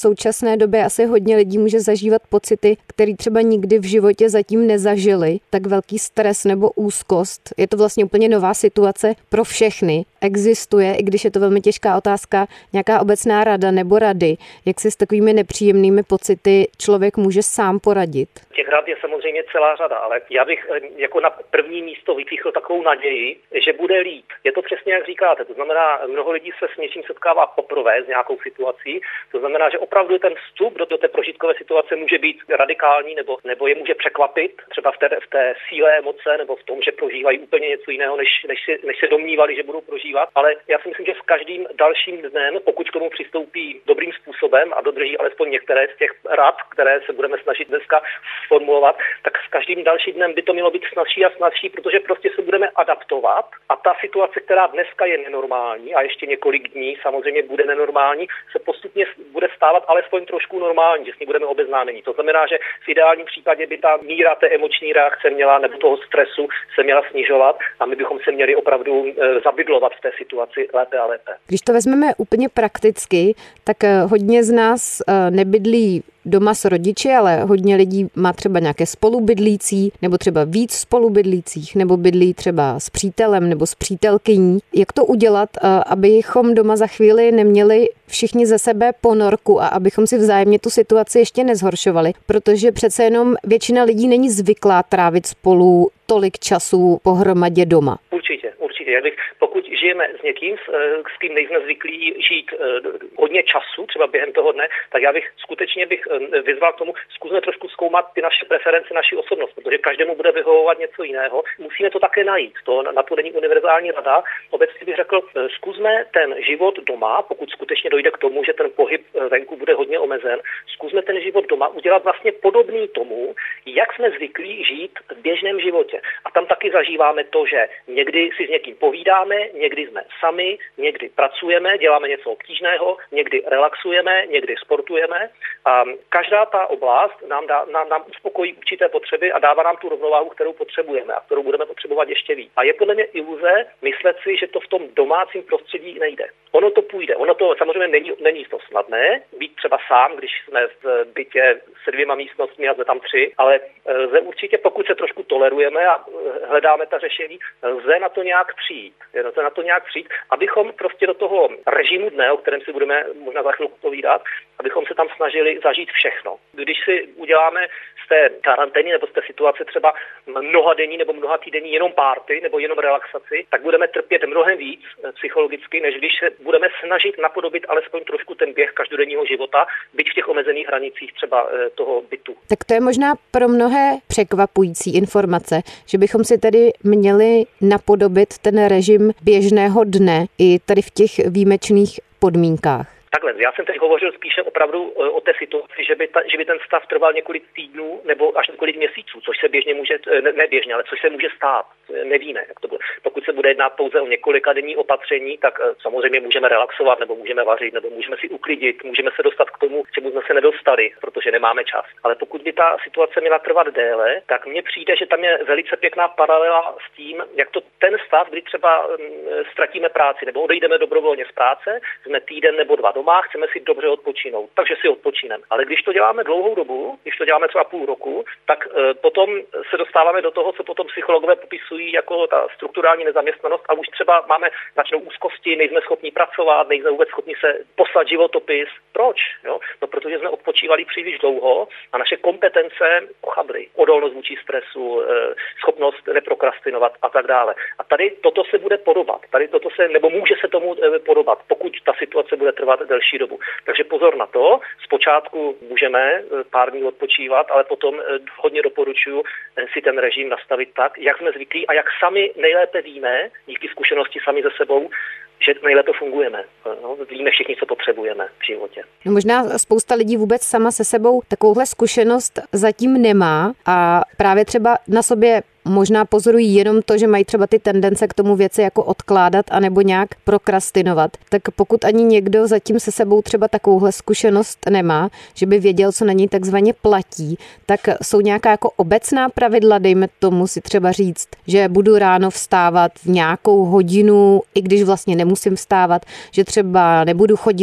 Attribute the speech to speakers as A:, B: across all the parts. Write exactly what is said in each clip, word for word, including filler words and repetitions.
A: současné době asi hodně lidí může zažívat pocity, které třeba nikdy v životě zatím nezažili, tak velký stres nebo úzkost. Je to vlastně úplně nová situace pro všechny. Existuje, i když je to velmi těžká otázka, nějaká obecná rada nebo rady, jak si s takovými nepříjemnými pocity člověk může sám poradit?
B: Těch rad je samozřejmě celá řada, ale já bych jako na první místo vypíchl takovou naději, že bude líp. Je to přesně jak říkáte, to znamená, mnoho lidí se s něčím setkává poprvé s nějakou situací, to znamená, že opravdu ten vstup do, do té prožitkové situace může být radikální nebo, nebo je může překvapit, třeba v té, v té síle emoce nebo v tom, že prožívají úplně něco jiného, než, než, si, než se domnívali, že budou prožívat, ale já si myslím, že s každým dalším dnem, pokud k tomu přistoupí dobrým způsobem a dodrží alespoň některé z těch rad, které se budeme snažit dneska formulovat, tak s každým dalším dnem by to mělo být snazší a snazší, protože prostě se budeme adaptovat a ta situace, která dneska je nenormální a ještě několik dní samozřejmě bude nenormální, se postupně bude stávat alespoň trošku normální, že s ní budeme obeznámeni. To znamená, že v ideálním případě by ta míra té emoční reakce měla nebo toho stresu se měla snižovat a my bychom se měli opravdu zabydlovat v té situaci lépe a lépe.
A: Když to vezmeme úplně prakticky, tak hodně z nás nebydlí doma s rodiči, ale hodně lidí má třeba nějaké spolubydlící, nebo třeba víc spolubydlících, nebo bydlí třeba s přítelem nebo s přítelkyní. Jak to udělat, abychom doma za chvíli neměli všichni ze sebe ponorku a abychom si vzájemně tu situaci ještě nezhoršovali, protože přece jenom většina lidí není zvyklá trávit spolu tolik času pohromadě doma.
B: Určitě, určitě. Já bych, pokud žijeme s někým, s kým nejsme zvyklí žít hodně času, třeba během toho dne, tak já bych skutečně bych vyzval k tomu, zkusme trošku zkoumat ty naše preference, naši osobnost, protože každému bude vyhovovat něco jiného. Musíme to také najít. To na to není univerzální rada. Obecně bych řekl, zkusme ten život doma, pokud skutečně dojde k tomu, že ten pohyb venku bude hodně omezen, zkusme ten život doma udělat vlastně podobný tomu, jak jsme zvyklí žít v běžném životě. A tam taky zažíváme to, že někdy si s někým povídáme, někdy jsme sami, někdy pracujeme, děláme něco obtížného, někdy relaxujeme, někdy sportujeme. A každá ta oblast nám, dá, nám, nám uspokojí určité potřeby a dává nám tu rovnováhu, kterou potřebujeme a kterou budeme potřebovat ještě víc. A je podle mě iluze myslet si, že to v tom domácím prostředí nejde. Ono to půjde. Ono to samozřejmě není, není to snadné, být třeba sám, když jsme v bytě se dvěma místnostmi a jsme tam tři, ale lze určitě, pokud se trošku tolerujeme a hledáme ta řešení, lze na to nějak přijít. Lze na to nějak přijít, abychom prostě do toho režimu dne, o kterém si budeme možná za chvilku povídat, abychom se tam snažili zažít všechno. Když si uděláme z té karantény nebo z té situace třeba mnohadenní nebo mnohatýdenní jenom párty nebo jenom relaxaci, tak budeme trpět mnohem víc psychologicky, než když se budeme snažit napodobit alespoň trošku ten běh každodenního života, byť v těch omezených hranicích třeba toho bytu.
A: Tak to je možná pro mnohé překvapující informace, že bychom si tedy měli napodobit ten režim běžného dne i tady v těch výjimečných podmínkách.
B: Takhle, já jsem teď hovořil spíše opravdu o té situaci, že by, ta, že by ten stav trval několik týdnů nebo až několik měsíců, což se běžně může, ne, ne běžně, ale což se může stát. Nevíme, jak to bude. Pokud se bude jednat pouze o několika denní opatření, tak samozřejmě můžeme relaxovat, nebo můžeme vařit, nebo můžeme si uklidit, můžeme se dostat k tomu, k čemu jsme se nedostali, protože nemáme čas. Ale pokud by ta situace měla trvat déle, tak mně přijde, že tam je velice pěkná paralela s tím, jak to ten stav, kdy třeba ztratíme práci, nebo odejdeme dobrovolně z práce, jsme týden nebo dva doma, chceme si dobře odpočinout, takže si odpočineme. Ale když to děláme dlouhou dobu, když to děláme třeba půl roku, tak e, potom se dostáváme do toho, co potom psychologové popisují jako ta strukturální nezaměstnanost a už třeba máme značnou úzkosti, nejsme schopni pracovat, nejsme vůbec schopni se poslat životopis. Proč? Jo? No, protože jsme odpočívali příliš dlouho a naše kompetence ochably. Odolnost vůči stresu, e, schopnost neprokrastinovat a tak dále. A tady toto se bude podobat. Tady toto se, nebo může se tomu e, podobat, pokud ta situace bude trvat delší dobu. Takže pozor na to. Zpočátku můžeme pár dní odpočívat, ale potom hodně doporučuji si ten režim nastavit tak, jak jsme zvyklí a jak sami nejlépe víme, díky zkušenosti sami ze sebou, že nejlépe fungujeme. No, víme všichni, co potřebujeme v životě.
A: No, možná spousta lidí vůbec sama se sebou takovouhle zkušenost zatím nemá a právě třeba na sobě možná pozorují jenom to, že mají třeba ty tendence k tomu věci jako odkládat anebo nějak prokrastinovat. Tak pokud ani někdo zatím se sebou třeba takovouhle zkušenost nemá, že by věděl, co na něj takzvaně platí, tak jsou nějaká jako obecná pravidla, dejme tomu si třeba říct, že budu ráno vstávat v nějakou hodinu, i když vlastně nemusím vstávat, že třeba nebudu chodit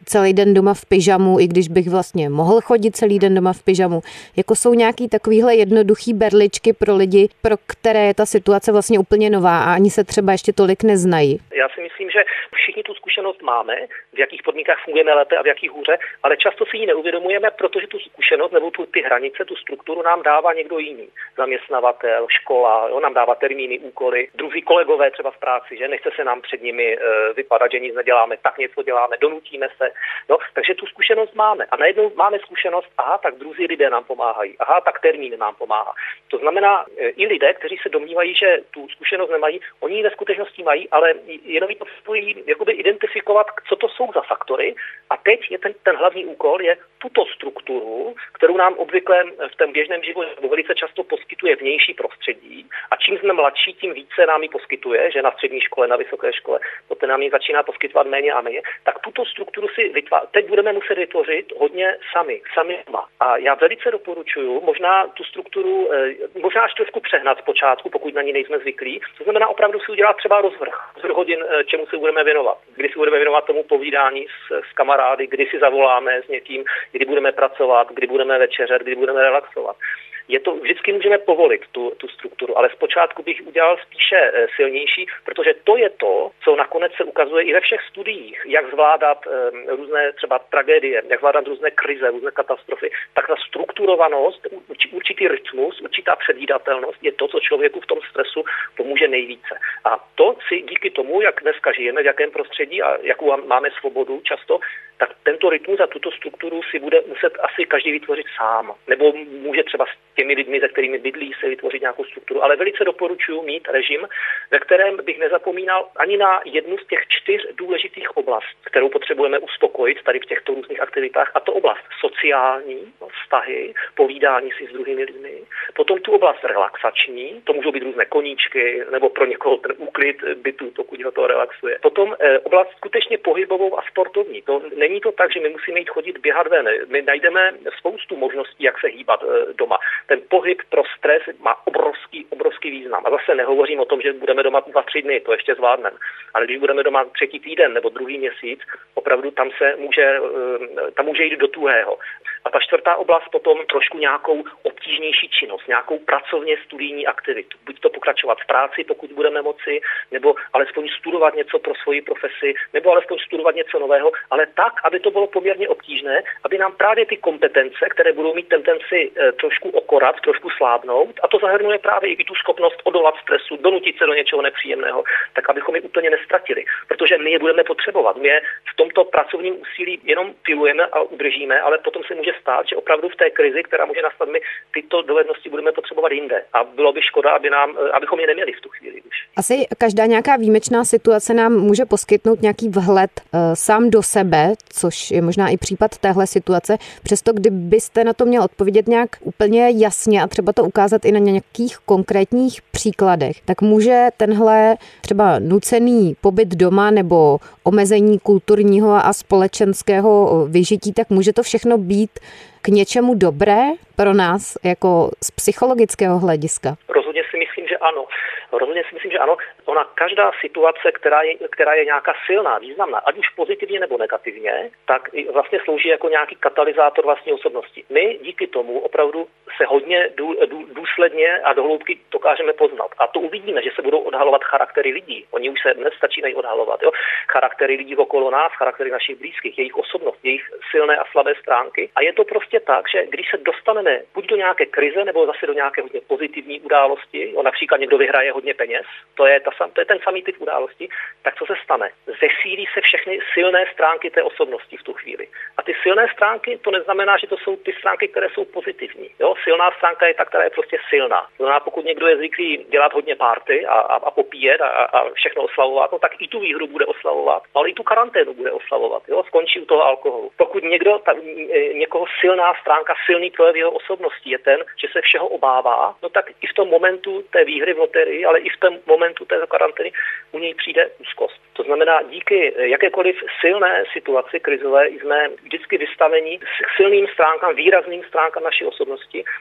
A: celý den doma v pyžamu, i když bych vlastně mohl chodit celý den doma v pyžamu. Jako jsou nějaký takovýhle jednoduchý berličky pro lidi, pro které je ta situace vlastně úplně nová a ani se třeba ještě tolik neznají.
B: Já si myslím, že všichni tu zkušenost máme, v jakých podmínkách fungujeme lépe a v jakých hůře, ale často si ji neuvědomujeme, protože tu zkušenost nebo tu, ty hranice, tu strukturu nám dává někdo jiný. Zaměstnavatel, škola, jo, nám dává termíny, úkoly, druzí kolegové třeba v práci, že nechce se nám před nimi e, vypadat, že nic neděláme, tak něco děláme, donutíme se. No, takže tu zkušenost máme. A najednou máme zkušenost, aha, tak druzí lidé nám pomáhají, aha, tak termín nám pomáhá. To znamená, e, i lidé, kteří se domnívají, že tu zkušenost nemají, oni ji ve skutečnosti mají, ale jenom ji potřebují jakoby identifikovat, co to jsou za faktory. A teď je ten, ten hlavní úkol je tuto strukturu, kterou nám obvykle v tom běžném životě velice často poskytuje vnější prostředí. A čím jsme mladší, tím více nám ji poskytuje, že na střední škole, na vysoké škole, poté nám ji začíná poskytovat méně a méně. Tak tuto strukturu si vytvářet. Teď budeme muset vytvořit hodně sami, sami doma. A já velice doporučuji, možná tu strukturu, možná až trošku přehnat zpočátku, pokud na ní nejsme zvyklí. To znamená opravdu si udělat třeba rozvrh, rozvrh hodin, čemu se budeme věnovat. Kdy si budeme věnovat tomu povídání s, s kamarády, kdy si zavoláme s někým, kdy budeme pracovat, kdy budeme večeřet, kdy budeme relaxovat. Je to, vždycky můžeme povolit tu, tu strukturu, ale zpočátku bych udělal spíše silnější, protože to je to, co nakonec se ukazuje i ve všech studiích, jak zvládat um, různé třeba tragédie, jak zvládat různé krize, různé katastrofy, tak ta strukturovanost, určitý rytmus, určitá předvídatelnost je to, co člověku v tom stresu pomůže nejvíce. A to si díky tomu, jak dneska žijeme, v jakém prostředí a jakou máme svobodu často, tak tento rytmus a tuto strukturu si bude muset asi každý vytvořit sám. Nebo může třeba s těmi lidmi, se kterými bydlí, se vytvořit nějakou strukturu. Ale velice doporučuji mít režim, ve kterém bych nezapomínal ani na jednu z těch čtyř důležitých oblastí, kterou potřebujeme uspokojit tady v těchto různých aktivitách. A to oblast sociální, vztahy, povídání si s druhými lidmi. Potom tu oblast relaxační, to můžou být různé koníčky, nebo pro někoho ten úklid bytu, pokud ho to relaxuje. Potom eh, oblast skutečně pohybovou a sportovní. To není to tak, že my musíme jít chodit běhat ven. My najdeme spoustu možností, jak se hýbat e, doma. Ten pohyb pro stres má obrovský, obrovský význam. A zase nehovořím o tom, že budeme doma dva, tři dny, to ještě zvládneme. Ale když budeme doma třetí týden nebo druhý měsíc, opravdu tam se může, e, tam může jít do tuhého. A ta čtvrtá oblast potom trošku nějakou obtížnější činnost, nějakou pracovně studijní aktivitu. Buď to pokračovat v práci, pokud budeme moci, nebo alespoň studovat něco pro svoji profesi, nebo alespoň studovat něco nového, ale tak, aby to bylo poměrně obtížné, aby nám právě ty kompetence, které budou mít tendenci e, trošku okorat, trošku slábnout, a to zahrnuje právě i tu schopnost odolat stresu, donutit se do něčeho nepříjemného, tak abychom je úplně nestratili, protože my je budeme potřebovat. My je v tomto pracovním úsilí jenom pilujeme a udržíme, ale potom se může stát, že opravdu v té krizi, která může nastat, my tyto dovednosti budeme potřebovat jinde. A bylo by škoda, aby nám, abychom je neměli v tu chvíli už.
A: Asi každá nějaká výjimečná situace nám může poskytnout nějaký vhled e, sám do sebe, což je možná i případ téhle situace. Přesto, kdybyste na to měl odpovědět nějak úplně jasně a třeba to ukázat i na nějakých konkrétních příkladech, tak může tenhle třeba nucený pobyt doma nebo omezení kulturního a společenského vyžití, tak může to všechno být k něčemu dobré pro nás jako z psychologického hlediska?
B: Rozhodně si myslím, že ano. Rozhodně si myslím, že ano. Ona každá situace, která je, která je nějaká silná, významná, ať už pozitivně nebo negativně, tak vlastně slouží jako nějaký katalyzátor vlastní osobnosti. My díky tomu opravdu se hodně dů, dů, důsledně a dohloubky dokážeme poznat. A to uvidíme, že se budou odhalovat charaktery lidí. Oni už se dnes začínají odhalovat. Jo? Charaktery lidí okolo nás, charaktery našich blízkých, jejich osobnost, jejich silné a slabé stránky. A je to prostě tak, že když se dostaneme buď do nějaké krize, nebo zase do nějaké hodně pozitivní události, jo? Například někdo vyhraje hodně peněz, to je, ta, to je ten samý typ události, tak co se stane? Zesílí se všechny silné stránky té osobnosti v tu chvíli. A ty silné stránky, to neznamená, že to jsou ty stránky, které jsou pozitivní. Jo? Silná stránka je ta, která je prostě silná. To znamená, pokud někdo je zvyklý dělat hodně party a, a, a popíjet a, a všechno oslavovat, no, tak i tu výhru bude oslavovat, ale i tu karanténu bude oslavovat. Jo? Skončí u toho alkoholu. Pokud někdo, ta, někoho silná stránka, silný projev jeho osobnosti je ten, že se všeho obává, no tak i v tom momentu té výhry v loterii, ale i v tom momentu té karantény u něj přijde úzkost. To znamená, díky jakékoliv silné situaci krizové jsme vždycky vystaveni silným stránkám, výrazným stránkám naší osobnosti a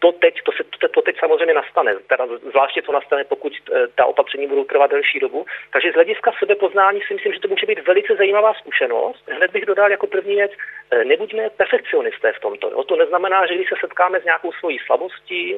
B: to teď, to, se, to, to teď samozřejmě nastane, teda zvláště to nastane, pokud ta opatření budou trvat delší dobu. Takže z hlediska sebepoznání si myslím, že to může být velice zajímavá zkušenost. Hned bych dodal jako první věc, nebuďme perfekcionisté v tomto. Jo. To neznamená, že když se setkáme s nějakou svojí slabostí,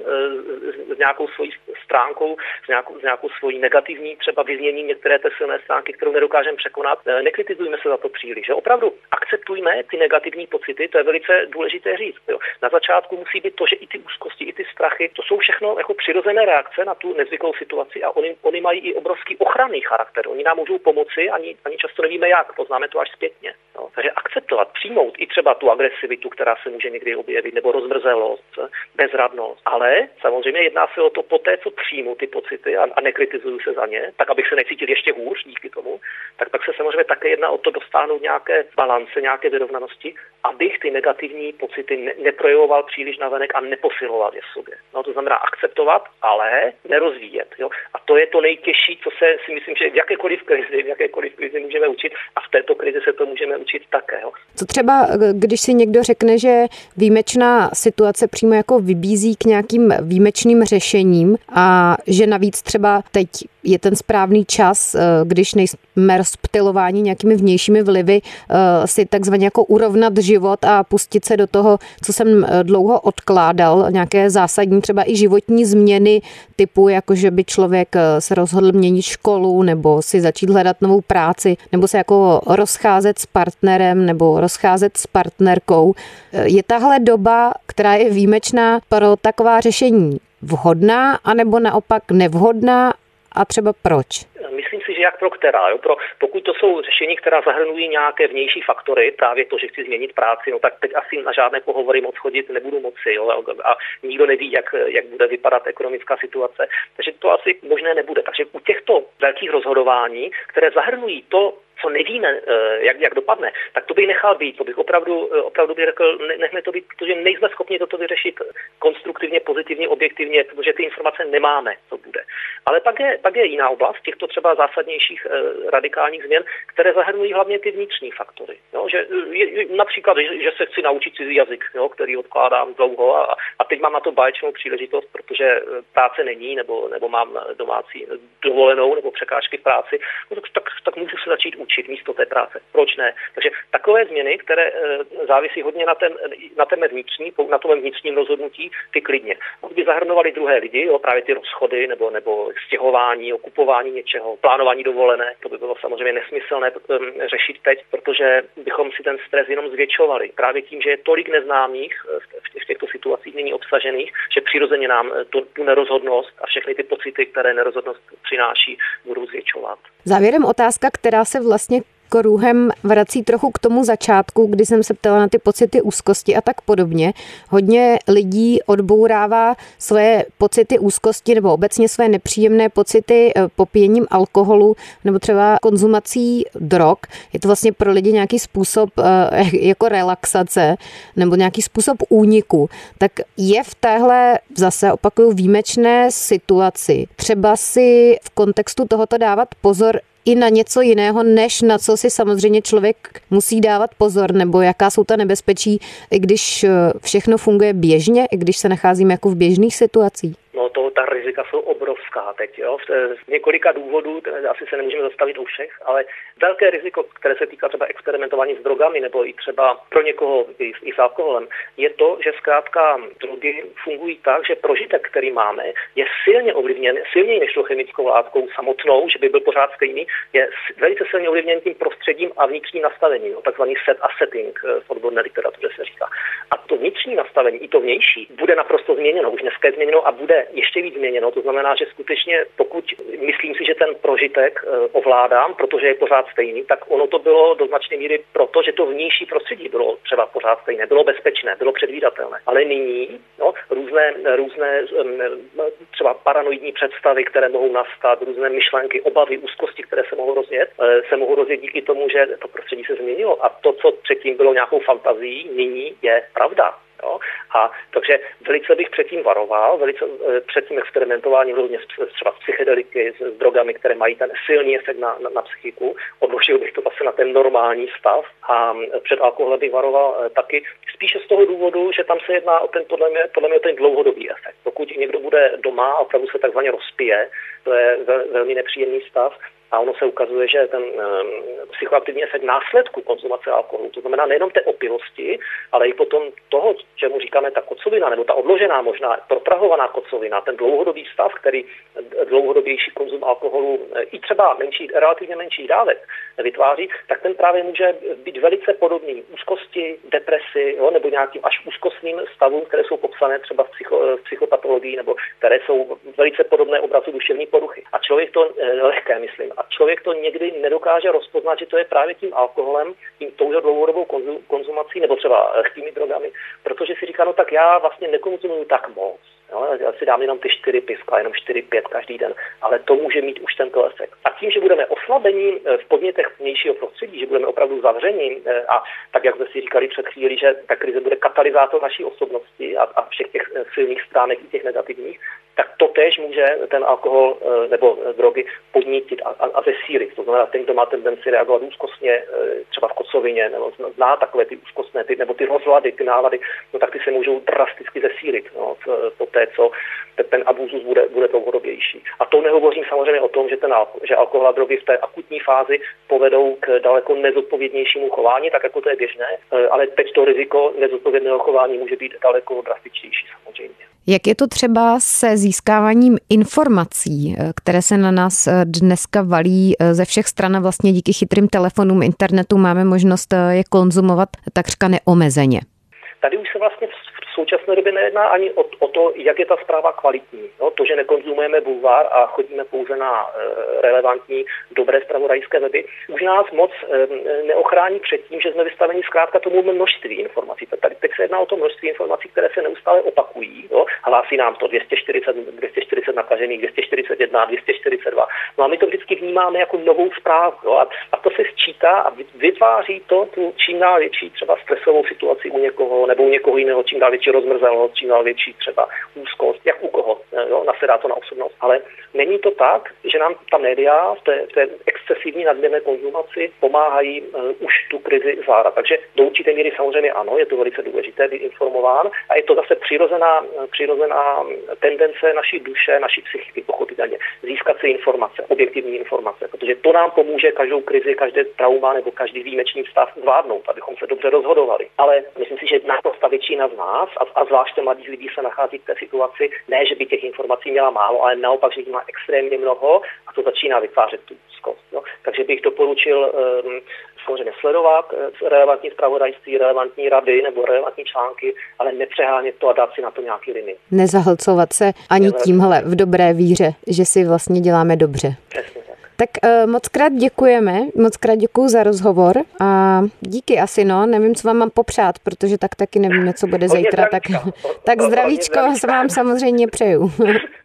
B: s nějakou svojí stránkou, s nějakou, s nějakou svojí negativní třeba vyznění některé té silné stránky, kterou nedokážeme překonat, nekritizujme se za to příliš. Že opravdu akceptujme ty negativní pocity, to je velice důležité říct. Jo. Na začátku musí být to, že i ty úzkosti, i ty strachy, to jsou všechno jako přirozené reakce na tu nezvyklou situaci a oni, oni mají i obrovský ochranný charakter. Oni nám můžou pomoci, ani, ani často nevíme jak, poznáme to až zpětně. Jo. Takže akceptovat, přijmout i třeba tu agresivitu, která se může někdy objevit, nebo rozmrzelost, bezradnost. Ale samozřejmě jedná se o to poté, co přijmu ty pocity a, a nekritizuju se za ně, tak abych se necítil ještě hůř díky tomu, tak pak se samozřejmě také jedná o to dostáhnout nějaké balance, nějaké vyrovnanosti, abych ty negativní pocity ne- neprojevoval příliš navenek a neposiloval je v sobě. No, to znamená akceptovat, ale nerozvíjet. Jo? A to je to nejtěžší, co se si myslím, že v jakékoliv krizi, v jakékoliv krizi můžeme učit a v této krizi se to můžeme učit také. Jo?
A: Co třeba, když si někdo řekne, že výjimečná situace přímo jako vybízí k nějakým výjimečným řešením a že navíc třeba teď je ten správný čas, když nejsme rozptylováni nějakými vnějšími vlivy, si takzvaně jako urovnat život a pustit se do toho, co jsem dlouho odkládal, nějaké zásadní třeba i životní změny typu, jako že by člověk se rozhodl měnit školu nebo si začít hledat novou práci nebo se jako rozcházet s partnerem nebo rozcházet s partnerkou. Je tahle doba, která je výjimečná pro taková řešení vhodná anebo naopak nevhodná a třeba proč?
B: Myslím si, že jak pro která. Jo? Pro, pokud to jsou řešení, která zahrnují nějaké vnější faktory, právě to, že chci změnit práci, no tak teď asi na žádné pohovory moc chodit nebudu moci. Jo? A, a nikdo neví, jak, jak bude vypadat ekonomická situace. Takže to asi možné nebude. Takže u těchto velkých rozhodování, které zahrnují to, co nevíme, jak, jak dopadne, tak to bych nechal být. To bych opravdu, opravdu bych řekl, ne, nechme to být, protože nejsme schopni toto vyřešit konstruktivně, pozitivně, objektivně, protože ty informace nemáme, co bude. Ale pak je, pak je jiná oblast těchto třeba zásadnějších eh, radikálních změn, které zahrnují hlavně ty vnitřní faktory. Jo? Že, je, například, že, že se chci naučit cizí jazyk, jo? Který odkládám dlouho a, a teď mám na to báječnou příležitost, protože práce není, nebo, nebo mám domácí dovolenou, nebo překážky v práci, no, tak, tak, tak můžu se začít učit místo té práce. Proč ne? Takže takové změny, které e, závisí hodně na, ten, na, ten vnitřní, na tom vnitřním rozhodnutí, ty klidně. Pokud by zahrnovali druhé lidi, jo, právě ty rozchody nebo, nebo stěhování, okupování něčeho, plánování dovolené, to by bylo samozřejmě nesmyslné e, řešit teď, protože bychom si ten stres jenom zvětšovali. Právě tím, že je tolik neznámých v, v těchto situacích není obsažených, že přirozeně nám to, tu nerozhodnost a všechny ty pocity, které nerozhodnost přináší, budou zvětšovat.
A: Závěrem otázka, která se vlastně kruhem vrací trochu k tomu začátku, kdy jsem se ptala na ty pocity úzkosti a tak podobně. Hodně lidí odbourává svoje pocity úzkosti nebo obecně své nepříjemné pocity popíjením alkoholu nebo třeba konzumací drog. Je to vlastně pro lidi nějaký způsob jako relaxace nebo nějaký způsob úniku. Tak je v téhle, zase opakuju, výjimečné situaci třeba si v kontextu tohoto dávat pozor i na něco jiného, než na co si samozřejmě člověk musí dávat pozor, nebo jaká jsou ta nebezpečí, i když všechno funguje běžně, i když se nacházíme jako v běžných situacích?
B: No to, ta rizika jsou obrovská teď, jo. Z několika důvodů, asi se nemůžeme zastavit u všech, ale velké riziko, které se týká třeba experimentování s drogami, nebo i třeba pro někoho i, i s alkoholem, je to, že zkrátka drogy fungují tak, že prožitek, který máme, je silně ovlivněn, silněji než chemickou látkou samotnou, že by byl pořád stejný, je velice silně ovlivněn tím prostředím a vnitřním nastavením, no, takzvaný set a setting v odborné literatuře se říká. A to vnitřní nastavení, i to vnější, bude naprosto změněno, už dneska je změněno a bude ještě víc změněno. To znamená, že skutečně, pokud myslím si, že ten prožitek ovládám, protože je pořád stejný, tak ono to bylo do značné míry proto, že to vnější prostředí bylo třeba pořád stejné, bylo bezpečné, bylo předvídatelné. Ale nyní no, různé, různé třeba paranoidní představy, které mohou nastat, různé myšlenky, obavy, úzkosti, které se mohou rozjet, se mohou rozjet díky tomu, že to prostředí se změnilo. A to, co předtím bylo nějakou fantazií, nyní je pravda. Jo? A takže velice bych předtím varoval, velice před tím experimentováním různě třeba s psychedeliky, s, s drogami, které mají ten silný efekt na, na, na psychiku. Odložil bych to zase na ten normální stav a před alkoholem bych varoval taky spíše z toho důvodu, že tam se jedná o ten, podle mě, podle mě o ten dlouhodobý efekt. Pokud někdo bude doma a opravdu se takzvaně rozpije, to je vel, velmi nepříjemný stav. A ono se ukazuje, že ten um, psychoaktivní efekt následku konzumace alkoholu, to znamená nejenom té opilosti, ale i potom toho, čemu říkáme ta kocovina, nebo ta odložená možná protrahovaná kocovina, ten dlouhodobý stav, který dlouhodobější konzum alkoholu i třeba menší, relativně menší dávek vytváří, tak ten právě může být velice podobný úzkosti, depresi, jo, nebo nějakým až úzkostným stavům, které jsou popsané třeba v, psycho, v psychopatologii, nebo které jsou velice podobné obrazu duševní poruchy. A člověk to lehké, myslím, a člověk to někdy nedokáže rozpoznat, že to je právě tím alkoholem, tím touhle dlouhodobou konzumací, nebo třeba lehkými drogami, protože si říká, no tak já vlastně nekonzumuju tak moc. Jo, já si dám jenom ty čtyři pivka, jenom čtyři, pět každý den, ale to může mít už tento efekt. A tím, že budeme oslabení v podnětech vnějšího prostředí, že budeme opravdu zavření a tak, jak jsme si říkali před chvíli, že ta krize bude katalyzátor naší osobnosti a, a všech těch silných stránek i těch negativních, tak to též může ten alkohol nebo drogy podnítit a, a, a zesílit. To znamená, ten, kdo má tendenci reagovat úzkostně, třeba v kocovině, nebo zná takové ty úzkostné, ty, nebo ty rozlady, ty nálady, no tak ty se můžou drasticky zesílit. No, po té, co ten abuzus bude, bude dlouhodobější. A to nehovořím samozřejmě o tom, že, ten, že alkohol a drogy v té akutní fázi povedou k daleko nezodpovědnějšímu chování, tak jako to je běžné, ale teď to riziko nezodpovědného chování může být daleko drastičtější samozřejmě.
A: Jak je to třeba se získáváním informací, které se na nás dneska valí ze všech stran a vlastně díky chytrým telefonům, internetu máme možnost je konzumovat takřka neomezeně?
B: Tady už se vlastně v současné době nejedná ani o, o to, jak je ta zpráva kvalitní. No, to, že nekonzumujeme bulvár a chodíme pouze na e, relevantní, dobré zpravodajské weby, už nás moc e, neochrání před tím, že jsme vystaveni zkrátka tomu množství informací. Tady teď se jedná o to množství informací, které se neustále opakují. Jo? Hlásí nám to dvě stě čtyřicet, dvě stě čtyřicet nakažených, dvě stě čtyřicet jedna, dvě stě čtyřicet dva. No a my to vždycky vnímáme jako novou zprávu. Jo? A, a to se sčítá a vytváří to tu čím dál větší třeba stresovou situaci u někoho nebo u někoho jiného, čím dál větší rozmrzelost, čím dál větší třeba úzkost, jak u koho, jo, nasedá to na osobnost. Ale není to tak, že nám ta média v té, v té excesivní nadměrné konzumaci pomáhají uh, už tu krizi zvládat. Takže do určité míry samozřejmě ano, je to velice důležité být informován a je to zase přirozená, přirozená tendence naší duše, naší psychiky, pochopitelně, získat si informace, objektivní informace, protože to nám pomůže každou krizi, každé trauma nebo každý výjimečný stav zvládnout, abychom se dobře rozhodovali. Ale myslím si, že naprosto většina z nás a, a zvláště mladých lidí se nachází v té situaci, ne, že by těch informací měla málo, ale naopak, že jich má extrémně mnoho a to začíná vytvářet tu úzkost. No. Takže bych doporučil um, samozřejmě sledovat uh, relevantní zpravodajství, relevantní rady nebo relevantní články, ale nepřehánět to a dát si na to nějaký limit.
A: Nezahlcovat se ani tímhle v dobré víře, že si vlastně děláme dobře.
B: Přesně.
A: Tak uh, moc krát děkujeme, moc krát děkuju za rozhovor a díky asi, no, nevím, co vám mám popřát, protože tak taky nevíme, co bude zítra, tak, tak zdravíčko vám samozřejmě přeju.